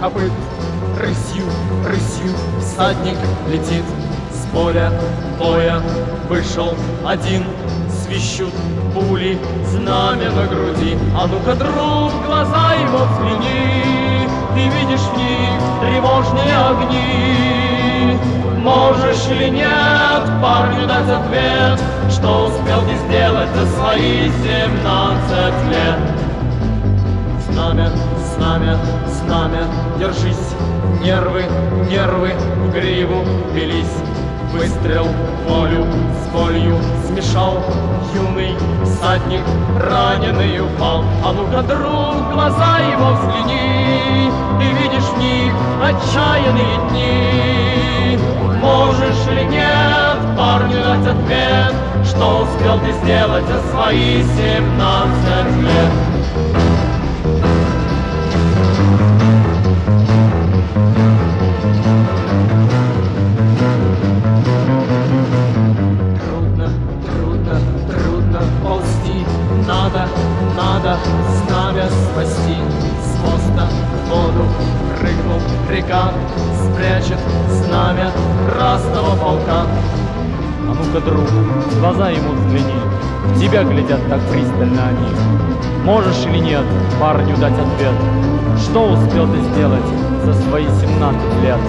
копыт. Рысью, рысью всадник летит, с поля боя вышел один. Свищут пули, знамя на груди. А ну-ка, друг, глаза его взгляни, ты видишь в них тревожные огни. Можешь ли нет парню дать ответ, что успел ты сделать за свои 17 лет? Знамя, знамя, знамя, держись, нервы, нервы в гриву велись. Выстрел волю с болью смешал, юный всадник раненый упал. А ну-ка, друг, глаза его взгляни, ты видишь в них отчаянные дни. Можешь ли нет парню дать ответ, что успел ты сделать за свои 17 лет? Надо знамя спасти. С моста в воду прыгнул река, спрячет знамя красного полка. А ну-ка, друг, в глаза ему взгляни, в тебя глядят так пристально они. Можешь или нет парню дать ответ, что успел ты сделать за свои 17 лет?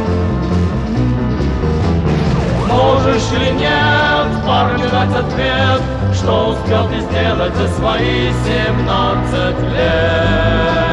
Можешь ли нет парню дать ответ, что успел ты сделать за свои 17 лет?